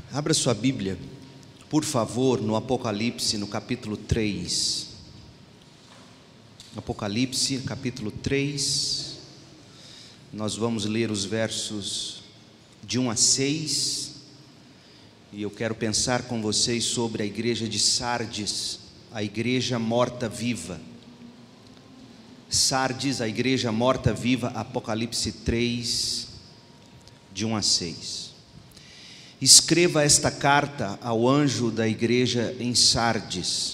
Abra sua Bíblia, por favor, no Apocalipse, no capítulo 3. Apocalipse, capítulo 3. Nós vamos ler os versos de 1 a 6. E eu quero pensar com vocês sobre a igreja de Sardes, a igreja morta-viva. Sardes, a igreja morta-viva, Apocalipse 3, de 1 a 6. Escreva esta carta ao anjo da igreja em Sardes.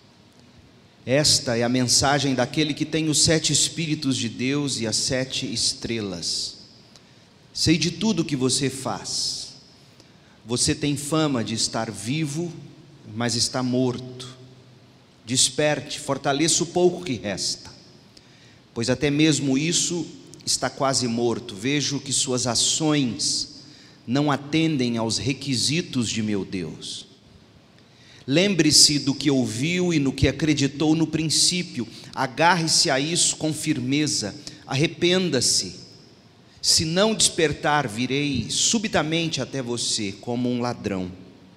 Esta é a mensagem daquele que tem os 7 Espíritos de Deus e as 7 estrelas. Sei de tudo o que você faz. Você tem fama de estar vivo, mas está morto. Desperte, fortaleça o pouco que resta, pois até mesmo isso está quase morto. Vejo que suas ações não atendem aos requisitos de meu Deus. Lembre-se do que ouviu e no que acreditou no princípio. Agarre-se a isso com firmeza. Arrependa-se. Se não despertar, virei subitamente até você como um ladrão.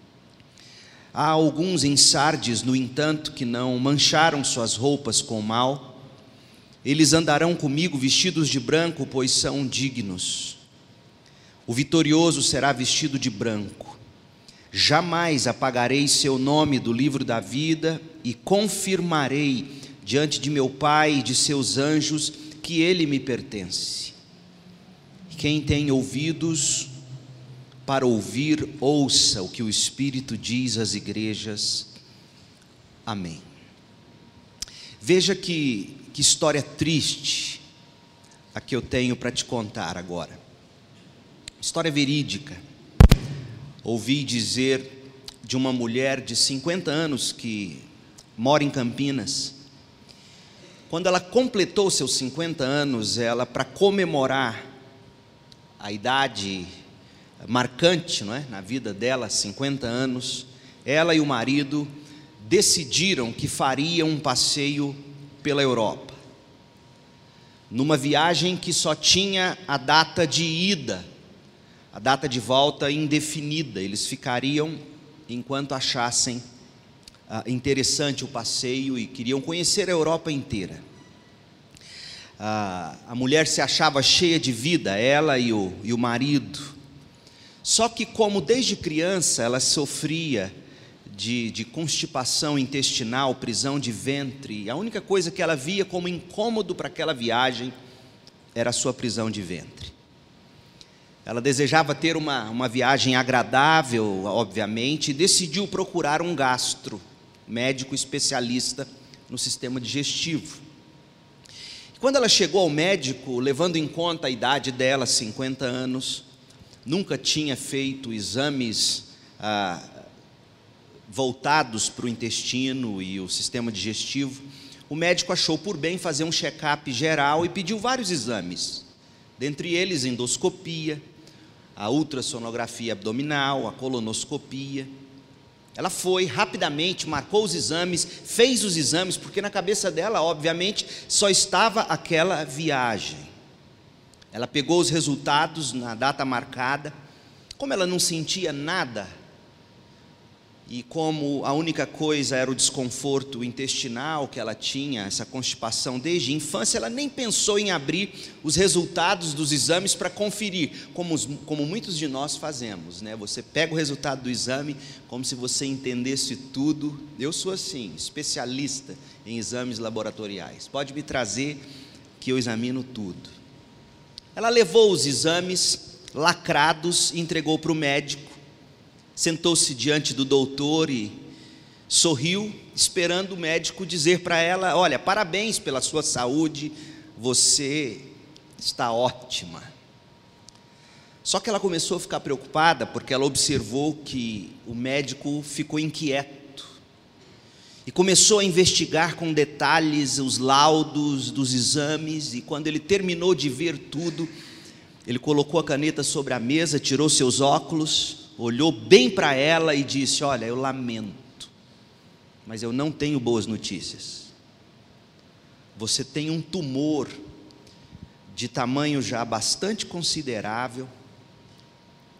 Há alguns em Sardes, no entanto, que não mancharam suas roupas com mal. Eles andarão comigo vestidos de branco, pois são dignos. O vitorioso será vestido de branco. Jamais apagarei seu nome do livro da vida e confirmarei diante de meu Pai e de seus anjos que ele me pertence. Quem tem ouvidos para ouvir, ouça o que o Espírito diz às igrejas. Amém. Veja que história triste a que eu tenho para te contar agora. História verídica. Ouvi dizer de uma mulher de 50 anos que mora em Campinas. Quando ela completou seus 50 anos, ela, para comemorar a idade marcante, não é, na vida dela, 50 anos, ela e o marido decidiram que fariam um passeio pela Europa, numa viagem que só tinha a data de ida, a data de volta indefinida. Eles ficariam enquanto achassem interessante o passeio e queriam conhecer a Europa inteira. A mulher se achava cheia de vida, ela e o marido. Só que, como desde criança ela sofria de constipação intestinal, prisão de ventre, a única coisa que ela via como incômodo para aquela viagem era a sua prisão de ventre. Ela desejava ter uma viagem agradável, obviamente, e decidiu procurar um gastro, médico especialista no sistema digestivo. Quando ela chegou ao médico, levando em conta a idade dela, 50 anos, nunca tinha feito exames voltados para o intestino e o sistema digestivo, o médico achou por bem fazer um check-up geral e pediu vários exames, dentre eles endoscopia, a ultrassonografia abdominal, a colonoscopia. Ela foi rapidamente, marcou os exames, fez os exames, porque na cabeça dela, obviamente, só estava aquela viagem. Ela pegou os resultados na data marcada. Como ela não sentia nada, e como a única coisa era o desconforto intestinal que ela tinha, essa constipação desde a infância, ela nem pensou em abrir os resultados dos exames para conferir, como muitos de nós fazemos, né? Você pega o resultado do exame como se você entendesse tudo. Eu sou assim, especialista em exames laboratoriais. Pode me trazer que eu examino tudo. Ela levou os exames lacrados e entregou para o médico. Sentou-se diante do doutor e sorriu, esperando o médico dizer para ela: olha, parabéns pela sua saúde, você está ótima. Só que ela começou a ficar preocupada, porque ela observou que o médico ficou inquieto e começou a investigar com detalhes os laudos dos exames. E quando ele terminou de ver tudo, ele colocou a caneta sobre a mesa, tirou seus óculos, olhou bem para ela e disse: olha, eu lamento, mas eu não tenho boas notícias. Você tem um tumor de tamanho já bastante considerável,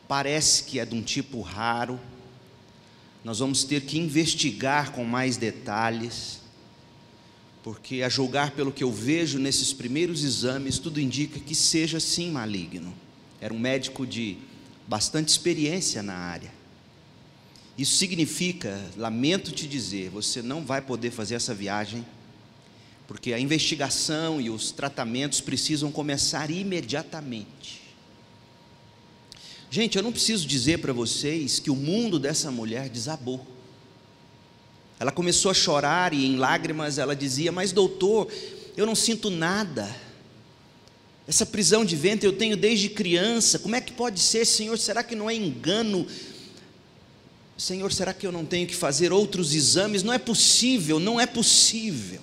parece que é de um tipo raro. Nós vamos ter que investigar com mais detalhes, porque a julgar pelo que eu vejo nesses primeiros exames, tudo indica que seja sim maligno. Era um médico de bastante experiência na área. Isso significa, lamento te dizer, você não vai poder fazer essa viagem, porque a investigação e os tratamentos precisam começar imediatamente. Gente, eu não preciso dizer para vocês que o mundo dessa mulher desabou. Ela começou a chorar e em lágrimas ela dizia: mas doutor, eu não sinto nada. Essa prisão de ventre eu tenho desde criança. Como é que pode ser, Senhor? Será que não é engano? Senhor, será que eu não tenho que fazer outros exames? Não é possível, não é possível.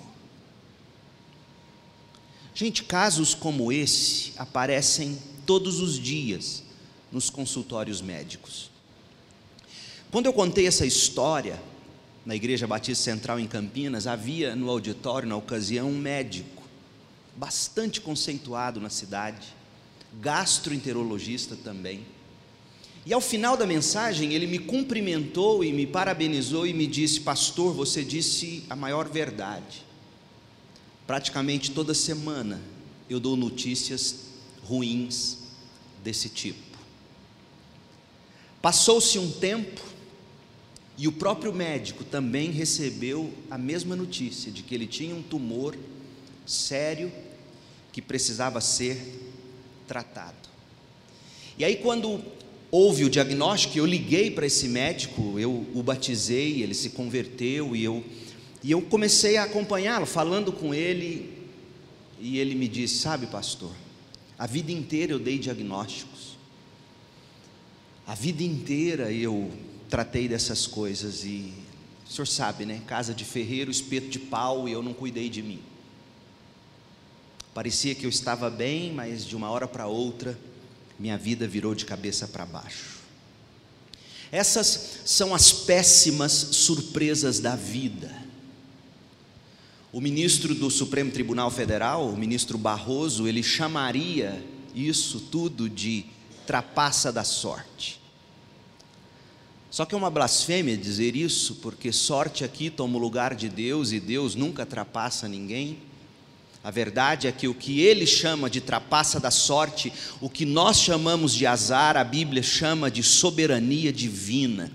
Gente, casos como esse aparecem todos os dias nos consultórios médicos. Quando eu contei essa história na Igreja Batista Central em Campinas, havia no auditório, na ocasião, um médico bastante conceituado na cidade, gastroenterologista também. E ao final da mensagem, ele me cumprimentou e me parabenizou e me disse: pastor, você disse a maior verdade. Praticamente toda semana eu dou notícias ruins desse tipo. Passou-se um tempo e o próprio médico também recebeu a mesma notícia, de que ele tinha um tumor sério que precisava ser tratado. E aí, quando houve o diagnóstico, eu liguei para esse médico, eu o batizei, ele se converteu, e eu comecei a acompanhá-lo, falando com ele, e ele me disse: sabe, pastor, a vida inteira eu dei diagnósticos, a vida inteira eu tratei dessas coisas, e o senhor sabe, né, casa de ferreiro, espeto de pau, e eu não cuidei de mim. Parecia que eu estava bem, mas de uma hora para outra, minha vida virou de cabeça para baixo. Essas são as péssimas surpresas da vida. O ministro do Supremo Tribunal Federal, o ministro Barroso, ele chamaria isso tudo de trapaça da sorte. Só que é uma blasfêmia dizer isso, porque sorte aqui toma o lugar de Deus, e Deus nunca trapassa ninguém. A verdade é que o que ele chama de trapaça da sorte, o que nós chamamos de azar, a Bíblia chama de soberania divina.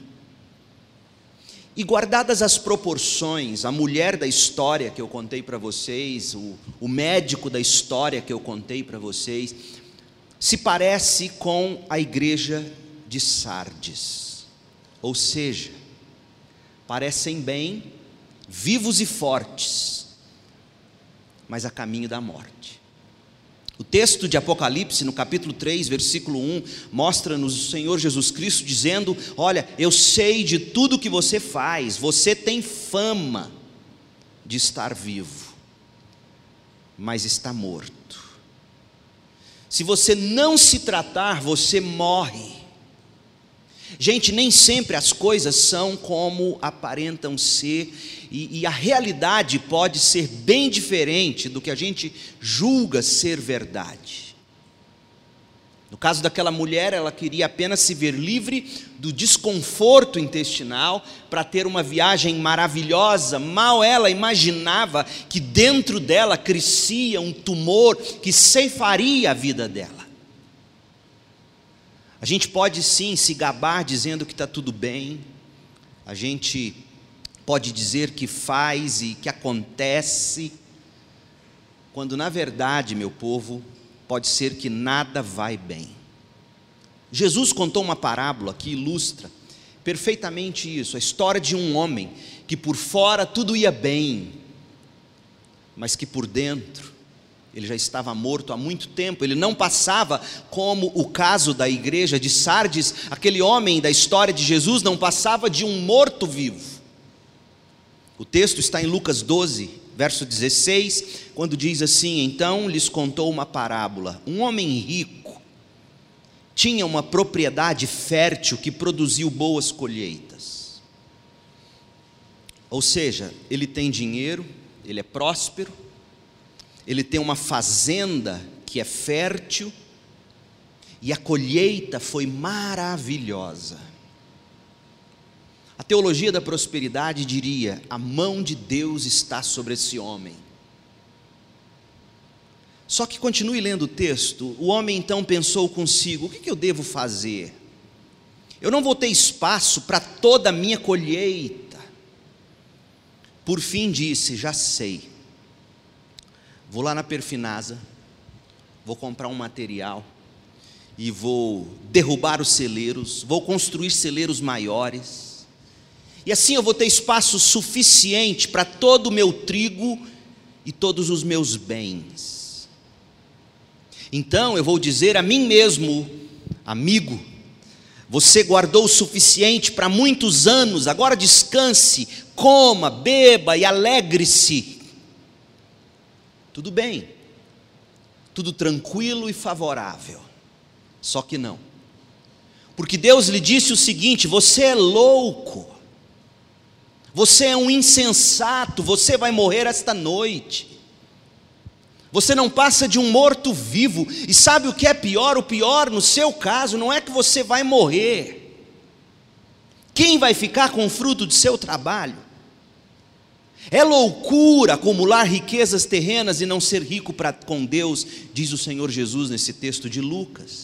E guardadas as proporções, a mulher da história que eu contei para vocês, o médico da história que eu contei para vocês, se parece com a igreja de Sardes. Ou seja, parecem bem, vivos e fortes, mas a caminho da morte. O texto de Apocalipse, no capítulo 3, versículo 1, mostra-nos o Senhor Jesus Cristo dizendo: olha, eu sei de tudo que você faz, você tem fama de estar vivo, mas está morto. Se você não se tratar, você morre. Gente, nem sempre as coisas são como aparentam ser, e a realidade pode ser bem diferente do que a gente julga ser verdade. No caso daquela mulher, ela queria apenas se ver livre do desconforto intestinal para ter uma viagem maravilhosa. Mal ela imaginava que dentro dela crescia um tumor que ceifaria a vida dela. A gente pode sim se gabar dizendo que está tudo bem, a gente pode dizer que faz e que acontece, quando na verdade, meu povo, pode ser que nada vai bem. Jesus contou uma parábola que ilustra perfeitamente isso, a história de um homem que por fora tudo ia bem, mas que por dentro ele já estava morto há muito tempo. Ele não passava como o caso da igreja de Sardes. Aquele homem da história de Jesus não passava de um morto-vivo. O texto está em Lucas 12, verso 16, quando diz assim: então lhes contou uma parábola. Um homem rico tinha uma propriedade fértil que produziu boas colheitas. Ou seja, ele tem dinheiro, ele é próspero, ele tem uma fazenda que é fértil, e a colheita foi maravilhosa. A teologia da prosperidade diria: a mão de Deus está sobre esse homem. Só que continue lendo o texto. O homem então pensou consigo: o que eu devo fazer? Eu não vou ter espaço para toda a minha colheita. Por fim disse: já sei, vou lá na Perfinasa, vou comprar um material e vou derrubar os celeiros, vou construir celeiros maiores, e assim eu vou ter espaço suficiente para todo o meu trigo e todos os meus bens. Então eu vou dizer a mim mesmo: amigo, você guardou o suficiente para muitos anos, agora descanse, coma, beba e alegre-se. Tudo bem, tudo tranquilo e favorável. Só que não, porque Deus lhe disse o seguinte: você é louco, você é um insensato, você vai morrer esta noite. Você não passa de um morto-vivo. E sabe o que é pior? O pior no seu caso não é que você vai morrer. Quem vai ficar com o fruto de seu trabalho? É loucura acumular riquezas terrenas e não ser rico com Deus, diz o Senhor Jesus nesse texto de Lucas.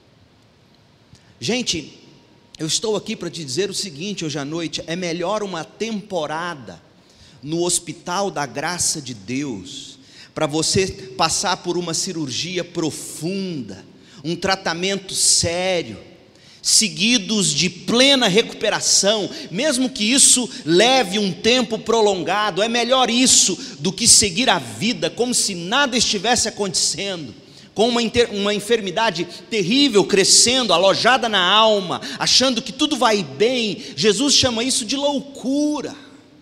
Gente, eu estou aqui para te dizer o seguinte hoje à noite: é melhor uma temporada no hospital da graça de Deus, para você passar por uma cirurgia profunda, um tratamento sério, seguidos de plena recuperação, mesmo que isso leve um tempo prolongado. É melhor isso do que seguir a vida como se nada estivesse acontecendo, com uma enfermidade terrível crescendo, alojada na alma, achando que tudo vai bem. Jesus chama isso de loucura.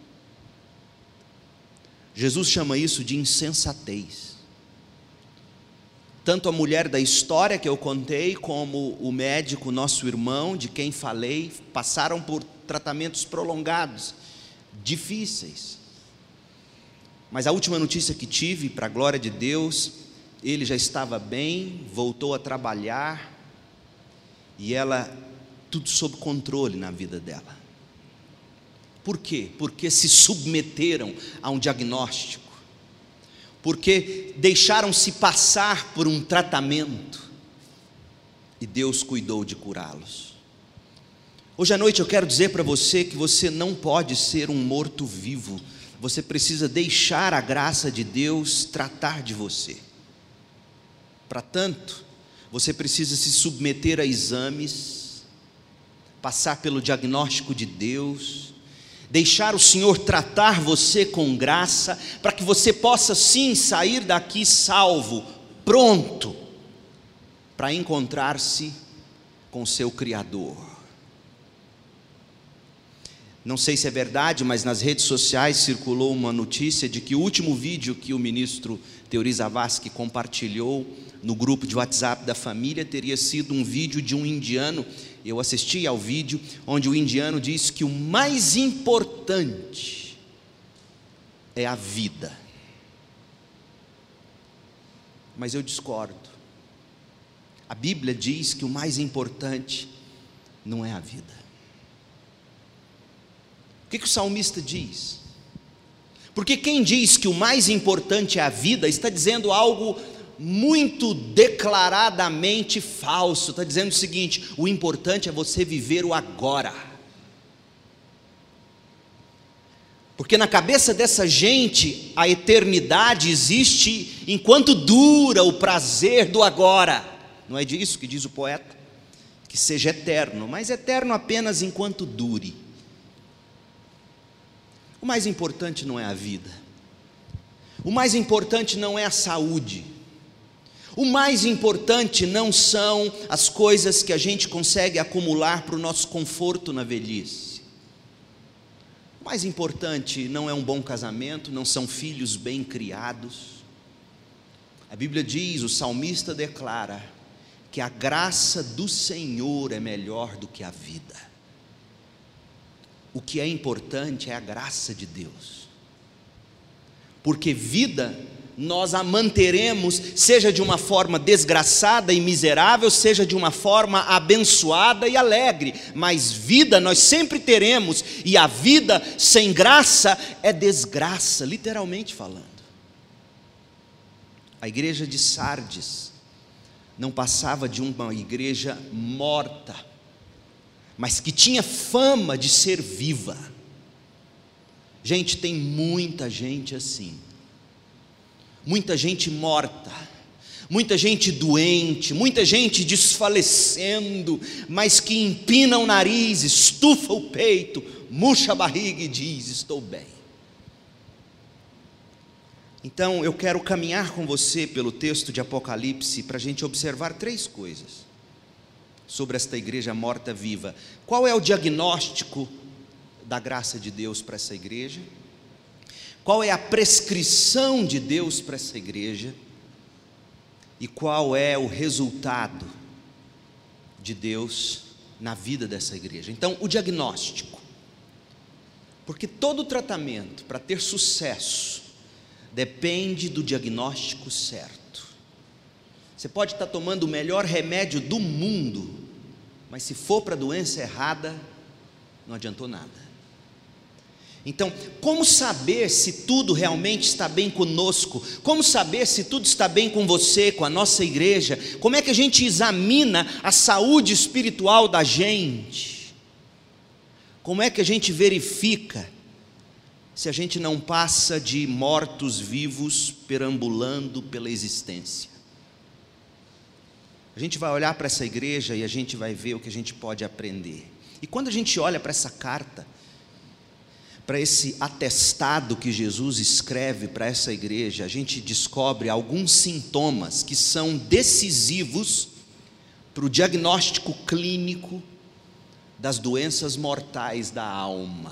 Jesus chama isso de insensatez. Tanto a mulher da história que eu contei, como o médico, nosso irmão, de quem falei, passaram por tratamentos prolongados, difíceis. Mas a última notícia que tive, para a glória de Deus, ele já estava bem, voltou a trabalhar, e ela, tudo sob controle na vida dela. Por quê? Porque se submeteram a um diagnóstico, porque deixaram-se passar por um tratamento, e Deus cuidou de curá-los. Hoje à noite eu quero dizer para você que você não pode ser um morto-vivo. Você precisa deixar a graça de Deus tratar de você. Para tanto, você precisa se submeter a exames, passar pelo diagnóstico de Deus, deixar o Senhor tratar você com graça, para que você possa sim sair daqui salvo, pronto, para encontrar-se com seu Criador. Não sei se é verdade, mas nas redes sociais circulou uma notícia de que o último vídeo que o ministro Teori Zavascki compartilhou no grupo de WhatsApp da família teria sido um vídeo de um indiano. Eu assisti ao vídeo onde o indiano diz que o mais importante é a vida. Mas eu discordo. A Bíblia diz que o mais importante não é a vida. O que o salmista diz? Porque quem diz que o mais importante é a vida está dizendo algo muito declaradamente falso. Está dizendo o seguinte: o importante é você viver o agora. Porque na cabeça dessa gente a eternidade existe enquanto dura o prazer do agora. Não é disso que diz o poeta? Que seja eterno, mas eterno apenas enquanto dure. O mais importante não é a vida. O mais importante não é a saúde. O mais importante não são as coisas que a gente consegue acumular para o nosso conforto na velhice. O mais importante não é um bom casamento, não são filhos bem criados. A Bíblia diz, o salmista declara, que a graça do Senhor é melhor do que a vida. O que é importante é a graça de Deus. Porque vida nós a manteremos, seja de uma forma desgraçada e miserável, seja de uma forma abençoada e alegre, mas vida nós sempre teremos, e a vida sem graça é desgraça, literalmente falando. A igreja de Sardes não passava de uma igreja morta, mas que tinha fama de ser viva. Gente, tem muita gente assim, muita gente morta, muita gente doente, muita gente desfalecendo, mas que empina o nariz, estufa o peito, murcha a barriga e diz: estou bem. Então eu quero caminhar com você pelo texto de Apocalipse para a gente observar 3 coisas sobre esta igreja morta-viva. Qual é o diagnóstico da graça de Deus para essa igreja? Qual é a prescrição de Deus para essa igreja? E qual é o resultado de Deus na vida dessa igreja? Então, o diagnóstico. Porque todo tratamento, para ter sucesso, depende do diagnóstico certo. Você pode estar tomando o melhor remédio do mundo, mas se for para a doença errada, não adiantou nada. Então, como saber se tudo realmente está bem conosco? Como saber se tudo está bem com você, com a nossa igreja? Como é que a gente examina a saúde espiritual da gente? Como é que a gente verifica se a gente não passa de mortos-vivos perambulando pela existência? A gente vai olhar para essa igreja e a gente vai ver o que a gente pode aprender. E quando a gente olha para essa carta, para esse atestado que Jesus escreve para essa igreja, a gente descobre alguns sintomas que são decisivos para o diagnóstico clínico das doenças mortais da alma.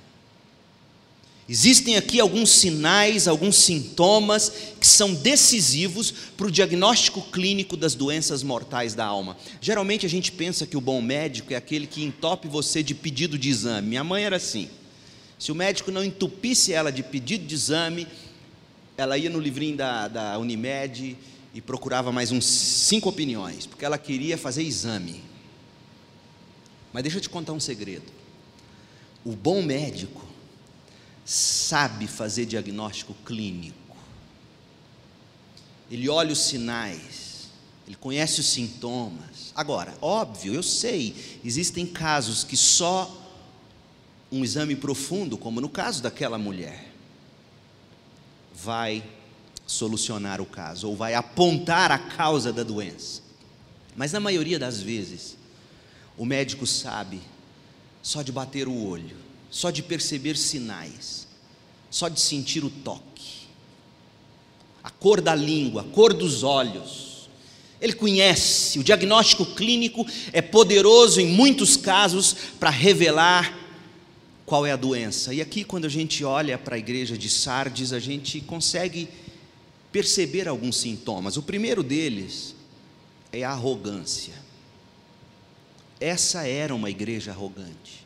Existem aqui alguns sinais, alguns sintomas que são decisivos para o diagnóstico clínico das doenças mortais da alma. Geralmente a gente pensa que o bom médico é aquele que entope você de pedido de exame. Minha mãe era assim. Se o médico não entupisse ela de pedido de exame, ela ia no livrinho da Unimed e procurava mais uns 5 opiniões, porque ela queria fazer exame. Mas deixa eu te contar um segredo. O bom médico sabe fazer diagnóstico clínico. Ele olha os sinais, ele conhece os sintomas. Agora, óbvio, eu sei, existem casos que só um exame profundo, como no caso daquela mulher, vai solucionar o caso, ou vai apontar a causa da doença. Mas na maioria das vezes, o médico sabe só de bater o olho, só de perceber sinais, só de sentir o toque, a cor da língua, a cor dos olhos. Ele conhece, o diagnóstico clínico é poderoso em muitos casos para revelar qual é a doença. E aqui, quando a gente olha para a igreja de Sardes, a gente consegue perceber alguns sintomas. O primeiro deles é a arrogância. Essa era uma igreja arrogante.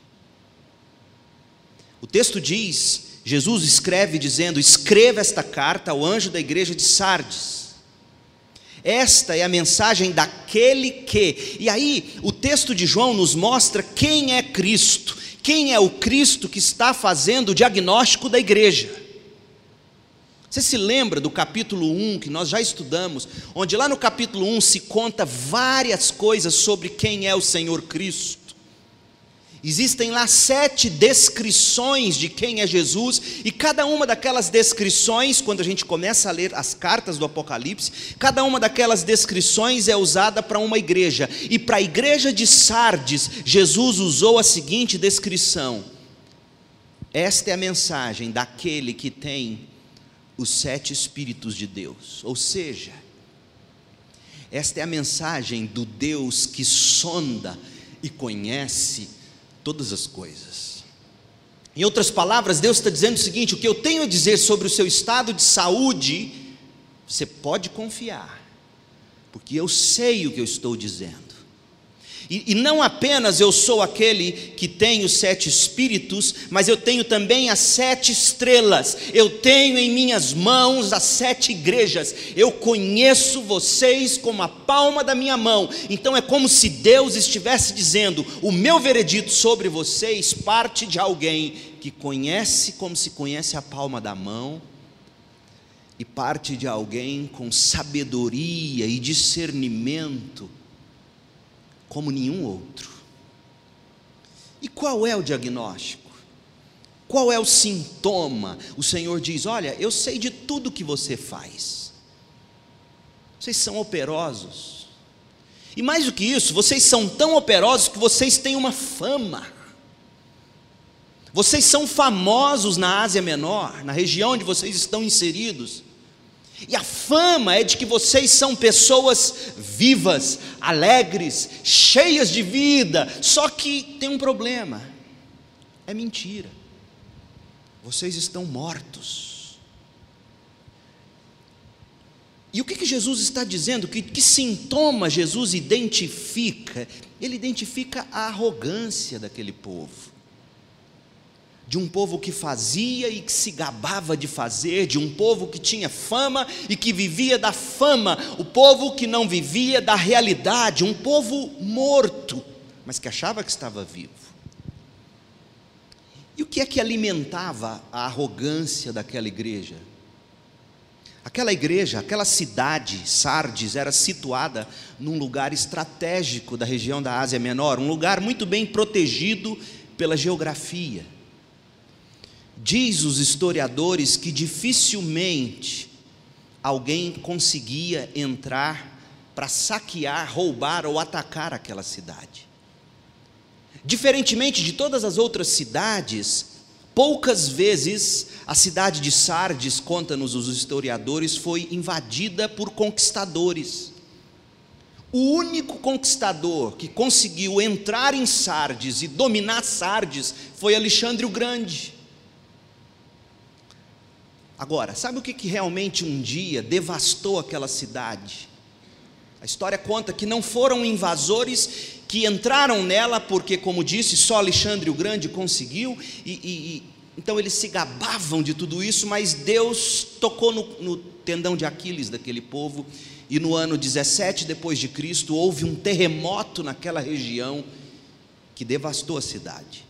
O texto diz, Jesus escreve dizendo: escreva esta carta ao anjo da igreja de Sardes. Esta é a mensagem daquele que... E aí, o texto de João nos mostra quem é Cristo. Quem é o Cristo que está fazendo o diagnóstico da igreja? Você se lembra do capítulo 1, que nós já estudamos, onde lá no capítulo 1 se conta várias coisas sobre quem é o Senhor Cristo? Existem lá 7 descrições de quem é Jesus, e cada uma daquelas descrições, quando a gente começa a ler as cartas do Apocalipse, cada uma daquelas descrições é usada para uma igreja, e para a igreja de Sardes, Jesus usou a seguinte descrição: esta é a mensagem daquele que tem os 7 Espíritos de Deus, ou seja, esta é a mensagem do Deus que sonda e conhece todas as coisas. Em outras palavras, Deus está dizendo o seguinte: o que eu tenho a dizer sobre o seu estado de saúde, você pode confiar, porque eu sei o que eu estou dizendo. E não apenas eu sou aquele que tem os 7 espíritos, mas eu tenho também as 7 estrelas. Eu tenho em minhas mãos as 7 igrejas. Eu conheço vocês como a palma da minha mão. Então é como se Deus estivesse dizendo: o meu veredito sobre vocês parte de alguém que conhece como se conhece a palma da mão, e parte de alguém com sabedoria e discernimento como nenhum outro. E qual é o diagnóstico? Qual é o sintoma? O Senhor diz: olha, eu sei de tudo que você faz. Vocês são operosos. E mais do que isso, vocês são tão operosos que vocês têm uma fama. Vocês são famosos na Ásia Menor, na região onde vocês estão inseridos. E a fama é de que vocês são pessoas vivas, alegres, cheias de vida. Só que tem um problema: é mentira. Vocês estão mortos. E o que Jesus está dizendo? Que sintoma Jesus identifica? Ele identifica a arrogância daquele povo. De um povo que fazia e que se gabava de fazer, de um povo que tinha fama e que vivia da fama, o povo que não vivia da realidade, um povo morto, mas que achava que estava vivo. E o que é que alimentava a arrogância daquela igreja? Aquela igreja, aquela cidade, Sardes, era situada num lugar estratégico da região da Ásia Menor, um lugar muito bem protegido pela geografia. Diz os historiadores que dificilmente alguém conseguia entrar para saquear, roubar ou atacar aquela cidade. Diferentemente de todas as outras cidades, poucas vezes a cidade de Sardes, conta-nos os historiadores, foi invadida por conquistadores. O único conquistador que conseguiu entrar em Sardes e dominar Sardes foi Alexandre o Grande. Agora, sabe o que realmente um dia devastou aquela cidade? A história conta que não foram invasores que entraram nela, porque, como disse, só Alexandre o Grande conseguiu, então eles se gabavam de tudo isso, mas Deus tocou no tendão de Aquiles daquele povo, e no ano 17 depois de Cristo, houve um terremoto naquela região, que devastou a cidade.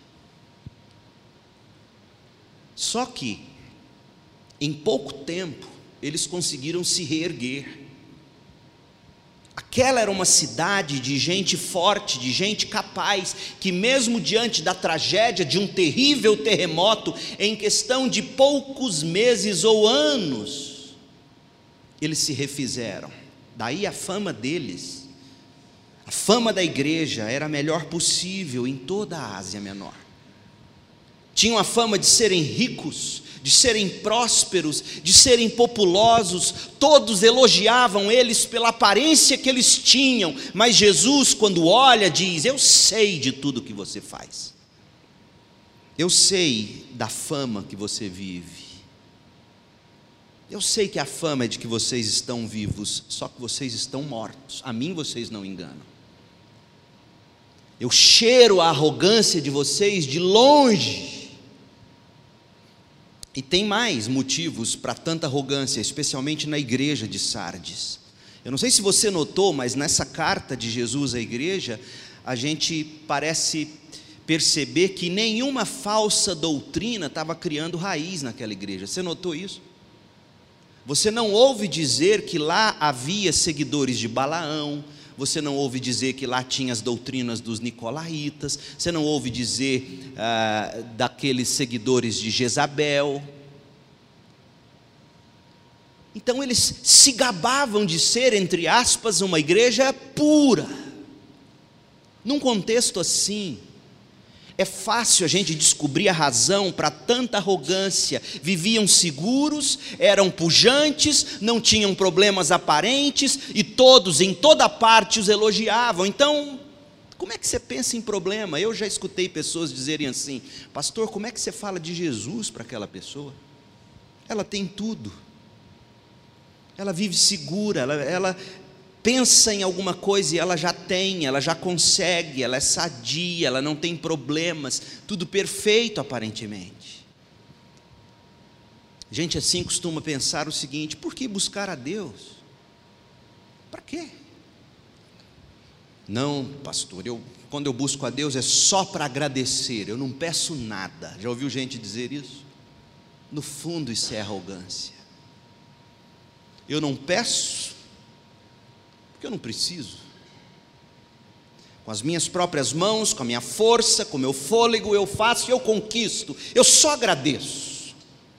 Só que, em pouco tempo, eles conseguiram se reerguer. Aquela era uma cidade de gente forte, de gente capaz, que mesmo diante da tragédia de um terrível terremoto, em questão de poucos meses ou anos, eles se refizeram. Daí a fama deles, a fama da igreja era a melhor possível em toda a Ásia Menor. Tinham a fama de serem ricos, de serem prósperos, de serem populosos. Todos elogiavam eles pela aparência que eles tinham, mas Jesus, quando olha, diz: eu sei de tudo que você faz, eu sei da fama que você vive, eu sei que a fama é de que vocês estão vivos, só que vocês estão mortos. A mim vocês não enganam. Eu cheiro a arrogância de vocês de longe. E tem mais motivos para tanta arrogância, especialmente na igreja de Sardes. Eu não sei se você notou, mas nessa carta de Jesus à igreja, a gente parece perceber que nenhuma falsa doutrina estava criando raiz naquela igreja. Você notou isso? Você não ouve dizer que lá havia seguidores de Balaão, você não ouve dizer que lá tinha as doutrinas dos nicolaítas, você não ouve dizer daqueles seguidores de Jezabel. Então eles se gabavam de ser, entre aspas, uma igreja pura. Num contexto assim, é fácil a gente descobrir a razão para tanta arrogância. Viviam seguros, eram pujantes, não tinham problemas aparentes, e todos, em toda parte, os elogiavam. Então, como é que você pensa em problema? Eu já escutei pessoas dizerem assim: pastor, como é que você fala de Jesus para aquela pessoa? Ela tem tudo, ela vive segura, pensa em alguma coisa e ela já tem, ela já consegue, ela é sadia, ela não tem problemas, tudo perfeito aparentemente. Gente assim costuma pensar o seguinte: por que buscar a Deus? Para quê? Não, pastor, quando eu busco a Deus é só para agradecer, eu não peço nada. Já ouviu gente dizer isso? No fundo isso é arrogância. Eu não peço porque eu não preciso. Com as minhas próprias mãos, com a minha força, com o meu fôlego, eu faço e eu conquisto. Eu só agradeço.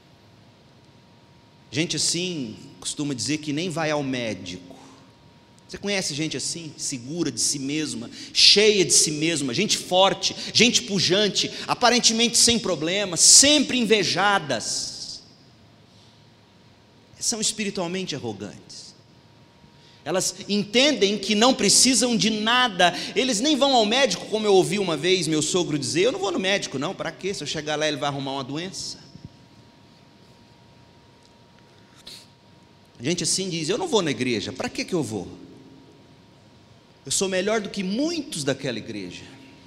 Gente assim costuma dizer que nem vai ao médico. Você conhece gente assim, segura de si mesma, cheia de si mesma, gente forte, gente pujante, aparentemente sem problemas, sempre invejadas. São espiritualmente arrogantes. Elas entendem que não precisam de nada. Eles nem vão ao médico, como eu ouvi uma vez meu sogro dizer: eu não vou no médico não, para quê? Se eu chegar lá ele vai arrumar uma doença. Gente assim diz: eu não vou na igreja, para que eu vou? Eu sou melhor do que muitos daquela igreja.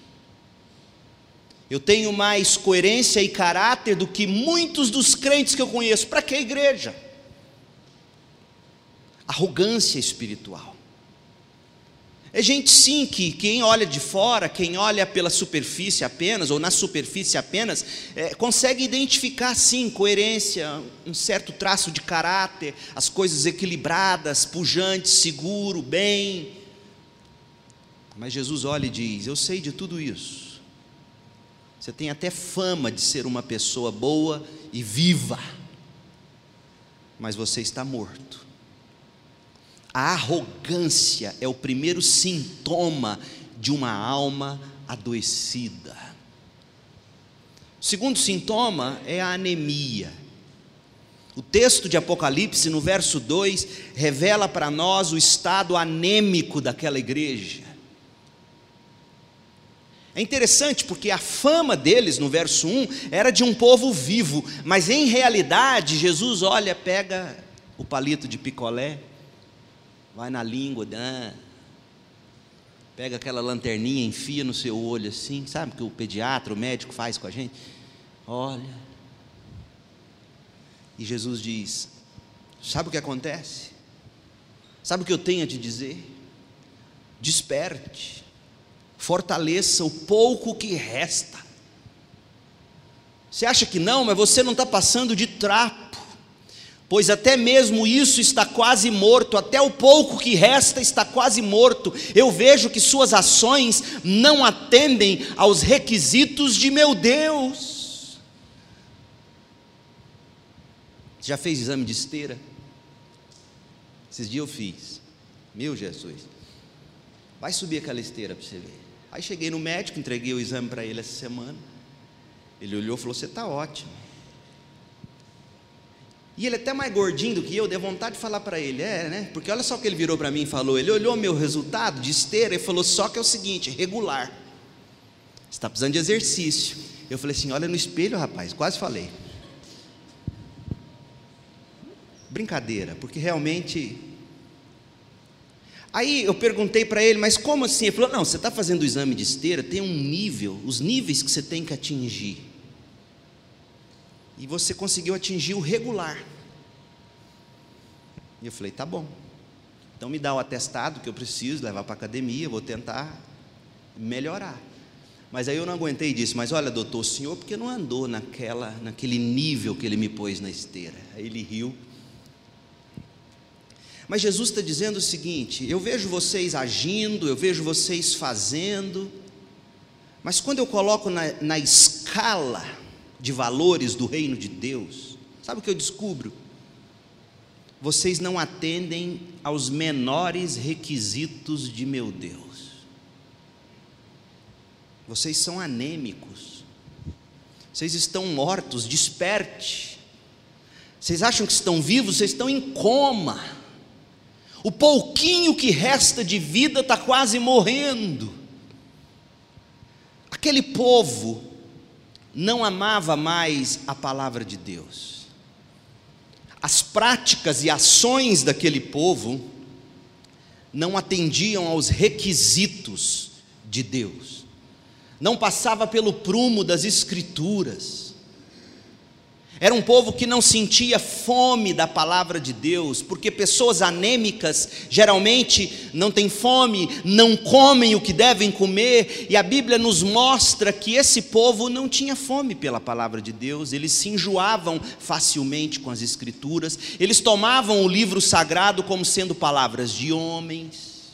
Eu tenho mais coerência e caráter do que muitos dos crentes que eu conheço. Para que a igreja? Arrogância espiritual. É gente sim que quem olha de fora, quem olha pela superfície apenas, ou na superfície apenas, consegue identificar sim coerência, um certo traço de caráter, as coisas equilibradas, pujantes, seguro, bem. Mas Jesus olha e diz: eu sei de tudo isso. Você tem até fama de ser uma pessoa boa e viva, mas você está morto. A arrogância é o primeiro sintoma de uma alma adoecida. O segundo sintoma é a anemia. O texto de Apocalipse, no verso 2, revela para nós o estado anêmico daquela igreja. É interessante porque a fama deles, no verso 1, era de um povo vivo, mas em realidade, Jesus olha, pega o palito de picolé, vai na língua, pega aquela lanterninha, enfia no seu olho assim, sabe o que o pediatra, o médico faz com a gente? Olha, e Jesus diz: sabe o que acontece? Sabe o que eu tenho a te dizer? Desperte, fortaleça o pouco que resta. Você acha que não, mas você não está passando de trapo, pois até mesmo isso está quase morto, até o pouco que resta está quase morto. Eu vejo que suas ações não atendem aos requisitos de meu Deus. Você já fez exame de esteira? Esses dias eu fiz. Meu Jesus, vai subir aquela esteira para você ver. Aí cheguei no médico, entreguei o exame para ele essa semana. Ele olhou e falou: você está ótimo. E ele é até mais gordinho do que eu, deu vontade de falar para ele, né? Porque olha só o que ele virou para mim e falou. Ele olhou meu resultado de esteira e falou: só que é o seguinte, regular. Você está precisando de exercício. Eu falei assim: olha no espelho, rapaz, quase falei. Brincadeira, porque realmente... Aí eu perguntei para ele: mas como assim? Ele falou: não, você está fazendo o exame de esteira, tem um nível, os níveis que você tem que atingir. E você conseguiu atingir o regular. E eu falei: tá bom, então me dá o atestado que eu preciso levar para a academia, vou tentar melhorar. Mas aí eu não aguentei e disse: mas olha, doutor, o senhor porque não andou naquele nível que ele me pôs na esteira? Aí ele riu. Mas Jesus está dizendo o seguinte: eu vejo vocês agindo, eu vejo vocês fazendo, mas quando eu coloco na escala de valores do reino de Deus, sabe o que eu descubro? Vocês não atendem aos menores requisitos de meu Deus. Vocês são anêmicos, vocês estão mortos. Desperte. Vocês acham que estão vivos? Vocês estão em coma. O pouquinho que resta de vida está quase morrendo. Aquele povo não amava mais a palavra de Deus. As práticas e ações daquele povo não atendiam aos requisitos de Deus, não passava pelo prumo das Escrituras. Era um povo que não sentia fome da palavra de Deus, porque pessoas anêmicas geralmente não têm fome, não comem o que devem comer, e a Bíblia nos mostra que esse povo não tinha fome pela palavra de Deus, eles se enjoavam facilmente com as Escrituras, eles tomavam o livro sagrado como sendo palavras de homens.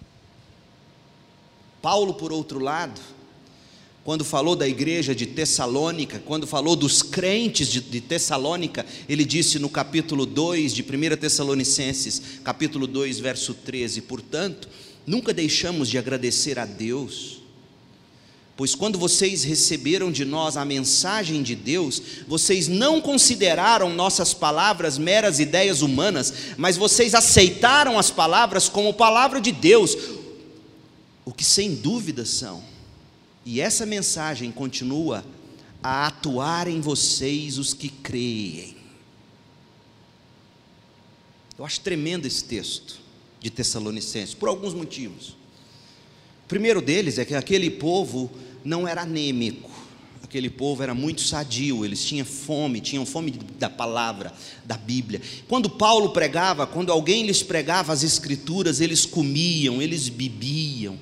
Paulo, por outro lado, quando falou da igreja de Tessalônica, quando falou dos crentes de Tessalônica, ele disse no capítulo 2 de 1 Tessalonicenses, capítulo 2, verso 13: portanto, nunca deixamos de agradecer a Deus, pois quando vocês receberam de nós a mensagem de Deus, vocês não consideraram nossas palavras meras ideias humanas, mas vocês aceitaram as palavras como palavra de Deus, o que sem dúvida são. E essa mensagem continua a atuar em vocês, os que creem. Eu acho tremendo esse texto de Tessalonicenses, por alguns motivos. O primeiro deles é que aquele povo não era anêmico, aquele povo era muito sadio, eles tinham fome da palavra, da Bíblia. Quando Paulo pregava, quando alguém lhes pregava as Escrituras, eles comiam, eles bebiam.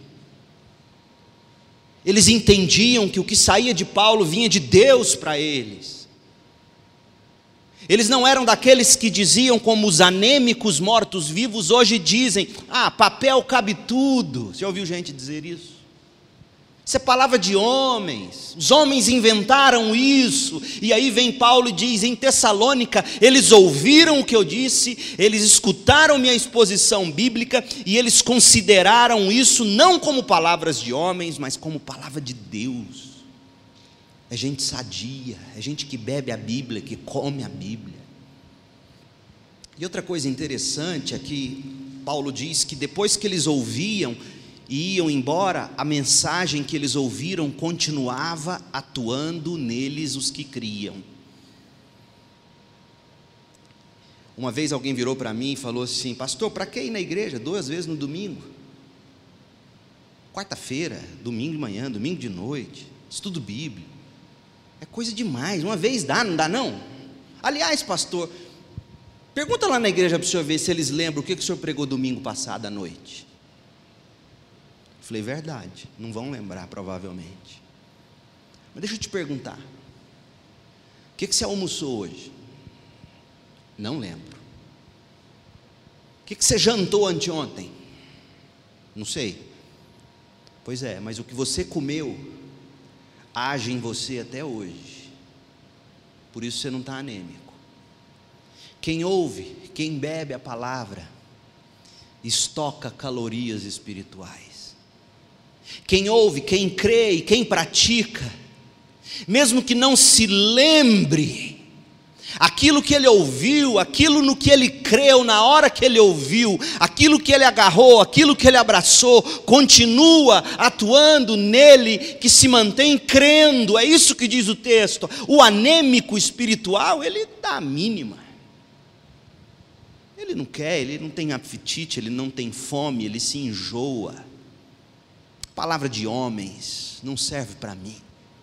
Eles entendiam que o que saía de Paulo vinha de Deus para eles. Eles não eram daqueles que diziam, como os anêmicos mortos-vivos hoje dizem: papel cabe tudo. Você já ouviu gente dizer isso? Isso é palavra de homens, os homens inventaram isso. E aí vem Paulo e diz: em Tessalônica, eles ouviram o que eu disse, eles escutaram minha exposição bíblica, e eles consideraram isso não como palavras de homens, mas como palavra de Deus. É gente sadia, é gente que bebe a Bíblia, que come a Bíblia. E outra coisa interessante é que Paulo diz que depois que eles ouviam e iam embora, a mensagem que eles ouviram continuava atuando neles, os que criam. Uma vez alguém virou para mim e falou assim: pastor, para que ir na igreja 2 vezes no domingo? Quarta-feira, domingo de manhã, domingo de noite, estudo bíblico, é coisa demais, uma vez dá, não dá não? Aliás, pastor, pergunta lá na igreja para o senhor ver se eles lembram o que o senhor pregou domingo passado à noite. Falei: verdade, não vão lembrar provavelmente. Mas deixa eu te perguntar, o que você almoçou hoje? Não lembro. O que você jantou anteontem? Não sei. Pois é, mas o que você comeu age em você até hoje. Por isso você não está anêmico. Quem ouve, quem bebe a palavra, estoca calorias espirituais. Quem ouve, quem crê e quem pratica, mesmo que não se lembre, aquilo que ele ouviu, aquilo no que ele creu na hora que ele ouviu, aquilo que ele agarrou, aquilo que ele abraçou, continua atuando nele, que se mantém crendo. É isso que diz o texto. O anêmico espiritual, ele dá a mínima. Ele não quer, ele não tem apetite, ele não tem fome, ele se enjoa. Palavra de homens não serve para mim.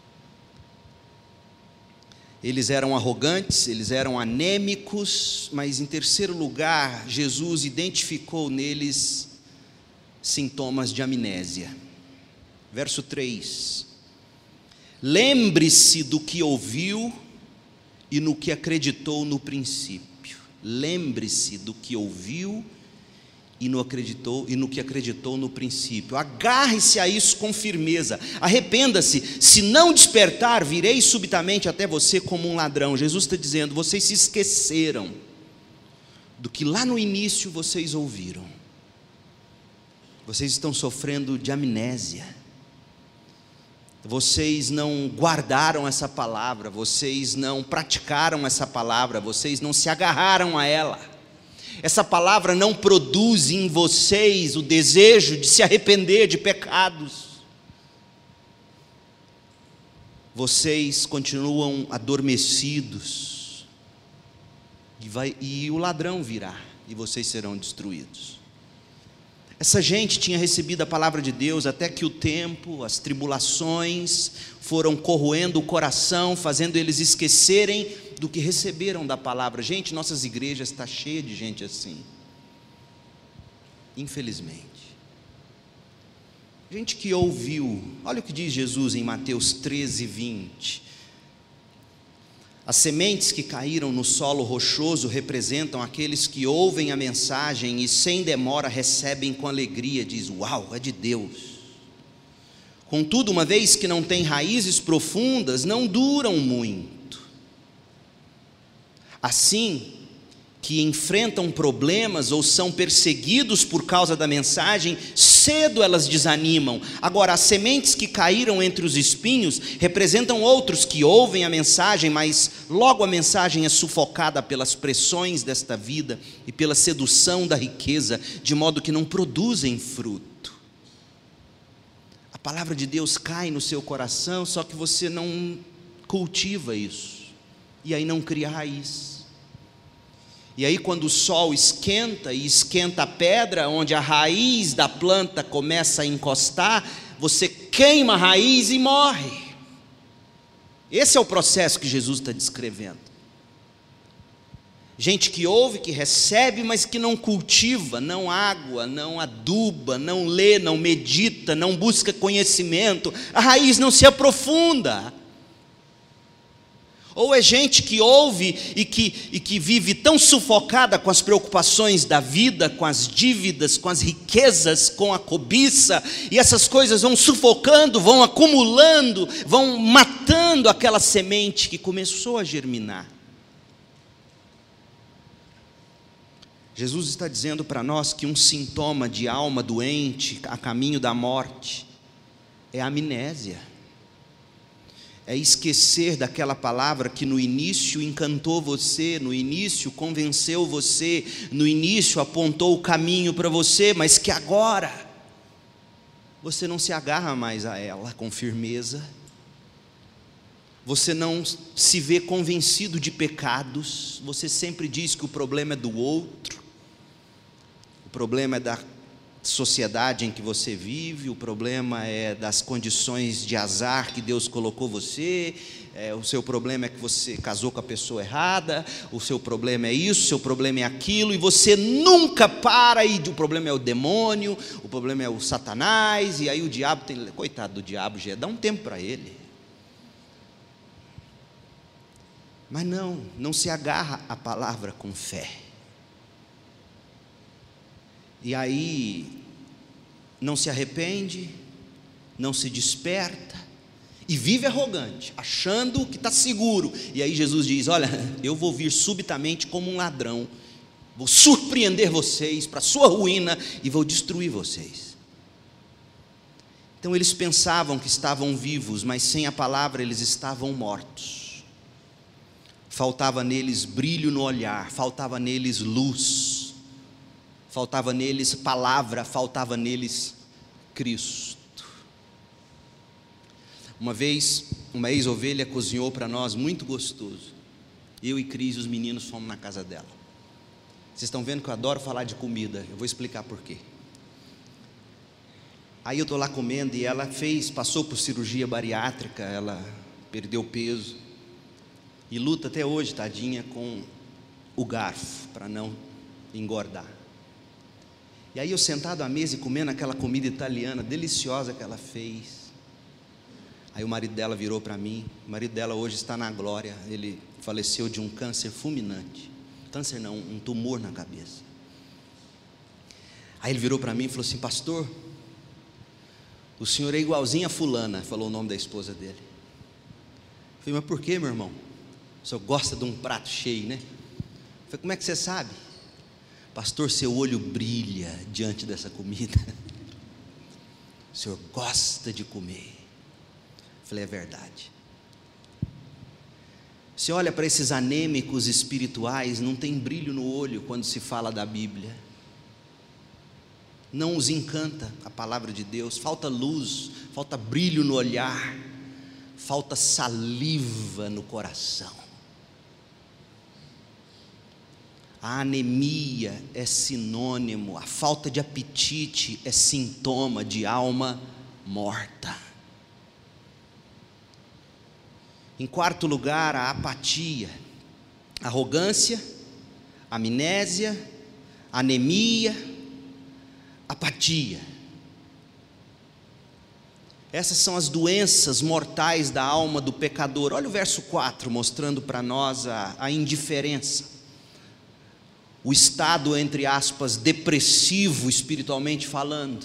Eles eram arrogantes, eles eram anêmicos, mas em terceiro lugar, Jesus identificou neles sintomas de amnésia. Verso 3: lembre-se do que ouviu e no que acreditou no princípio. Lembre-se do que ouviu e no que acreditou no princípio. Agarre-se a isso com firmeza. Arrependa-se. Se não despertar, virei subitamente até você como um ladrão. Jesus está dizendo: vocês se esqueceram do que lá no início vocês ouviram. Vocês estão sofrendo de amnésia. Vocês não guardaram essa palavra, vocês não praticaram essa palavra, vocês não se agarraram a ela. Essa palavra não produz em vocês o desejo de se arrepender de pecados. Vocês continuam adormecidos, e o ladrão virá, e vocês serão destruídos. Essa gente tinha recebido a palavra de Deus, até que o tempo, as tribulações foram corroendo o coração, fazendo eles esquecerem do que receberam da palavra. Gente, nossas igrejas estão cheias de gente assim, infelizmente. Gente que ouviu, olha o que diz Jesus em Mateus 13:20. As sementes que caíram no solo rochoso representam aqueles que ouvem a mensagem e sem demora recebem com alegria. Diz: uau, é de Deus. Contudo, uma vez que não têm raízes profundas, não duram muito. Assim, que enfrentam problemas ou são perseguidos por causa da mensagem, cedo elas desanimam. Agora, as sementes que caíram entre os espinhos representam outros que ouvem a mensagem, mas logo a mensagem é sufocada pelas pressões desta vida e pela sedução da riqueza, de modo que não produzem fruto. A palavra de Deus cai no seu coração, só que você não cultiva isso, e aí não cria raiz. E aí quando o sol esquenta e esquenta a pedra, onde a raiz da planta começa a encostar, você queima a raiz e morre. Esse é o processo que Jesus está descrevendo. Gente que ouve, que recebe, mas que não cultiva, não água, não aduba, não lê, não medita, não busca conhecimento, a raiz não se aprofunda. Ou é gente que ouve e que vive tão sufocada com as preocupações da vida, com as dívidas, com as riquezas, com a cobiça, e essas coisas vão sufocando, vão acumulando, vão matando aquela semente que começou a germinar. Jesus está dizendo para nós que um sintoma de alma doente, a caminho da morte, é a amnésia. É esquecer daquela palavra que no início encantou você, no início convenceu você, no início apontou o caminho para você, mas que agora você não se agarra mais a ela com firmeza, você não se vê convencido de pecados, você sempre diz que o problema é do outro, o problema é da sociedade em que você vive, o problema é das condições de azar que Deus colocou você, o seu problema é que você casou com a pessoa errada, o seu problema é isso, o seu problema é aquilo, e você nunca para, e o problema é o demônio, o problema é o Satanás, e aí o diabo tem, coitado do diabo, já dá um tempo para ele. Mas não se agarra à palavra com fé. E aí não se arrepende, não se desperta e vive arrogante, achando que está seguro. E aí Jesus diz: olha, eu vou vir subitamente como um ladrão, vou surpreender vocês para a sua ruína e vou destruir vocês. Então eles pensavam que estavam vivos, mas sem a palavra eles estavam mortos. Faltava neles brilho no olhar, faltava neles luz, faltava neles palavra, faltava neles Cristo. Uma vez, uma ex-ovelha cozinhou para nós muito gostoso. Eu e Cris e os meninos fomos na casa dela. Vocês estão vendo que eu adoro falar de comida, eu vou explicar por quê. Aí eu estou lá comendo e ela passou por cirurgia bariátrica, ela perdeu peso e luta até hoje, tadinha, com o garfo para não engordar. E aí eu sentado à mesa e comendo aquela comida italiana deliciosa que ela fez. Aí o marido dela virou para mim, o marido dela hoje está na glória, ele faleceu de um câncer fulminante. Câncer não, um tumor na cabeça. Aí ele virou para mim e falou assim: pastor, o senhor é igualzinho a fulana, falou o nome da esposa dele. Eu falei: mas por que, meu irmão? O senhor gosta de um prato cheio, né? Eu falei: como é que você sabe? Pastor, seu olho brilha diante dessa comida. O senhor gosta de comer. Eu falei: é verdade. Você olha para esses anêmicos espirituais, não tem brilho no olho quando se fala da Bíblia. Não os encanta a palavra de Deus, falta luz, falta brilho no olhar, falta saliva no coração. A anemia é sinônimo, a falta de apetite é sintoma de alma morta. Em quarto lugar, a apatia, arrogância, amnésia, anemia, apatia. Essas são as doenças mortais da alma do pecador. Olha o verso 4, mostrando para nós a indiferença. O estado, entre aspas, depressivo, espiritualmente falando.